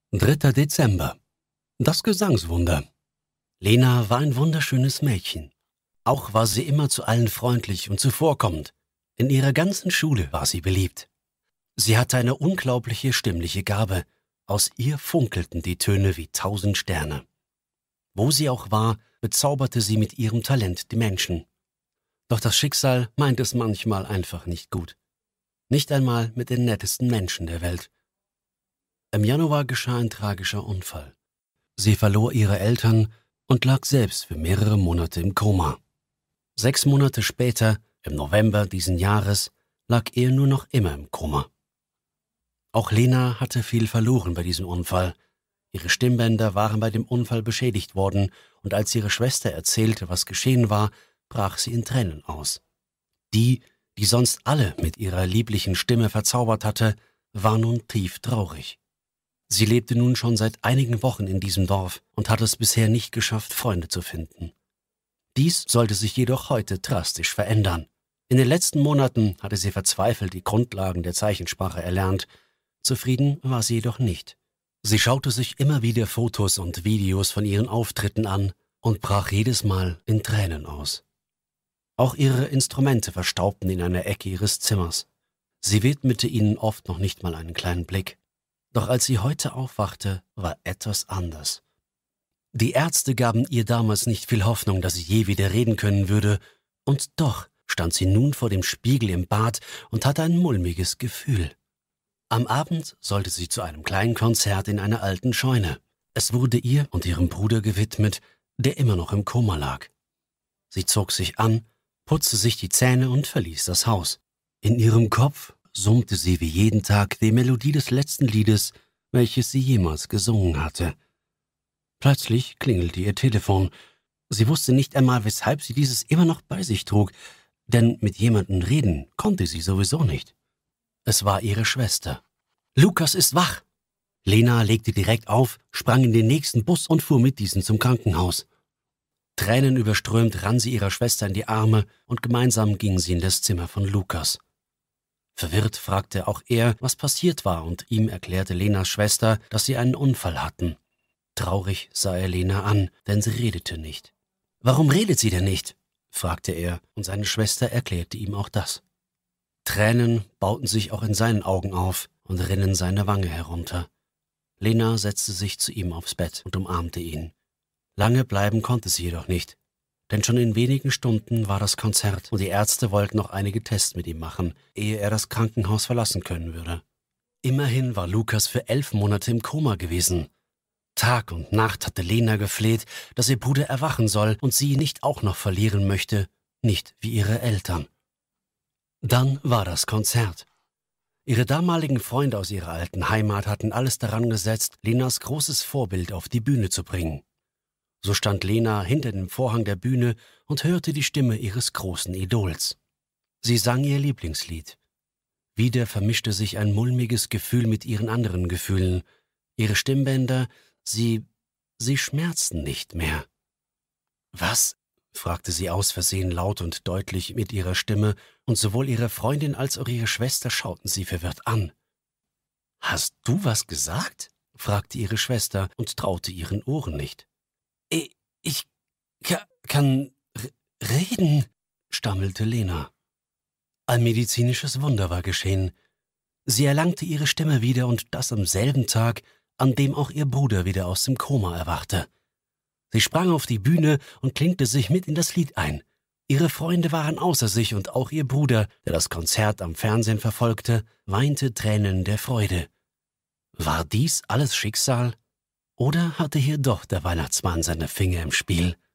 3. Dezember. Das Gesangswunder. Lena war ein wunderschönes Mädchen. Auch war sie immer zu allen freundlich und zuvorkommend. In ihrer ganzen Schule war sie beliebt. Sie hatte eine unglaubliche stimmliche Gabe. Aus ihr funkelten die Töne wie 1000 Sterne. Wo sie auch war, bezauberte sie mit ihrem Talent die Menschen. Doch das Schicksal meint es manchmal einfach nicht gut. Nicht einmal mit den nettesten Menschen der Welt. Im Januar geschah ein tragischer Unfall. Sie verlor ihre Eltern und lag selbst für mehrere Monate im Koma. 6 Monate später, im November diesen Jahres, lag er nur noch immer im Koma. Auch Lena hatte viel verloren bei diesem Unfall. Ihre Stimmbänder waren bei dem Unfall beschädigt worden, und als ihre Schwester erzählte, was geschehen war, brach sie in Tränen aus. Die sonst alle mit ihrer lieblichen Stimme verzaubert hatte, war nun tief traurig. Sie lebte nun schon seit einigen Wochen in diesem Dorf und hatte es bisher nicht geschafft, Freunde zu finden. Dies sollte sich jedoch heute drastisch verändern. In den letzten Monaten hatte sie verzweifelt die Grundlagen der Zeichensprache erlernt. Zufrieden war sie jedoch nicht. Sie schaute sich immer wieder Fotos und Videos von ihren Auftritten an und brach jedes Mal in Tränen aus. Auch ihre Instrumente verstaubten in einer Ecke ihres Zimmers. Sie widmete ihnen oft noch nicht mal einen kleinen Blick. Doch als sie heute aufwachte, war etwas anders. Die Ärzte gaben ihr damals nicht viel Hoffnung, dass sie je wieder reden können würde, und doch stand sie nun vor dem Spiegel im Bad und hatte ein mulmiges Gefühl. Am Abend sollte sie zu einem kleinen Konzert in einer alten Scheune. Es wurde ihr und ihrem Bruder gewidmet, der immer noch im Koma lag. Sie zog sich an, putzte sich die Zähne und verließ das Haus. In ihrem Kopf summte sie wie jeden Tag die Melodie des letzten Liedes, welches sie jemals gesungen hatte. Plötzlich klingelte ihr Telefon. Sie wusste nicht einmal, weshalb sie dieses immer noch bei sich trug, denn mit jemandem reden konnte sie sowieso nicht. Es war ihre Schwester. »Lukas ist wach!« Lena legte direkt auf, sprang in den nächsten Bus und fuhr mit diesem zum Krankenhaus. Tränenüberströmt rann sie ihrer Schwester in die Arme und gemeinsam gingen sie in das Zimmer von Lukas. Verwirrt fragte auch er, was passiert war, und ihm erklärte Lenas Schwester, dass sie einen Unfall hatten. Traurig sah er Lena an, denn sie redete nicht. »Warum redet sie denn nicht?« fragte er, und seine Schwester erklärte ihm auch das. Tränen bauten sich auch in seinen Augen auf und rinnen seine Wange herunter. Lena setzte sich zu ihm aufs Bett und umarmte ihn. Lange bleiben konnte sie jedoch nicht, denn schon in wenigen Stunden war das Konzert und die Ärzte wollten noch einige Tests mit ihm machen, ehe er das Krankenhaus verlassen können würde. Immerhin war Lukas für 11 Monate im Koma gewesen. Tag und Nacht hatte Lena gefleht, dass ihr Bruder erwachen soll und sie nicht auch noch verlieren möchte, nicht wie ihre Eltern. Dann war das Konzert. Ihre damaligen Freunde aus ihrer alten Heimat hatten alles daran gesetzt, Lenas großes Vorbild auf die Bühne zu bringen. So stand Lena hinter dem Vorhang der Bühne und hörte die Stimme ihres großen Idols. Sie sang ihr Lieblingslied. Wieder vermischte sich ein mulmiges Gefühl mit ihren anderen Gefühlen. Ihre Stimmbänder, sie schmerzten nicht mehr. »Was?« fragte sie aus Versehen laut und deutlich mit ihrer Stimme, und sowohl ihre Freundin als auch ihre Schwester schauten sie verwirrt an. »Hast du was gesagt?« fragte ihre Schwester und traute ihren Ohren nicht. »Ich kann reden«, stammelte Lena. Ein medizinisches Wunder war geschehen. Sie erlangte ihre Stimme wieder, und das am selben Tag, an dem auch ihr Bruder wieder aus dem Koma erwachte. Sie sprang auf die Bühne und klingte sich mit in das Lied ein. Ihre Freunde waren außer sich, und auch ihr Bruder, der das Konzert am Fernsehen verfolgte, weinte Tränen der Freude. War dies alles Schicksal? Oder hatte hier doch der Weihnachtsmann seine Finger im Spiel?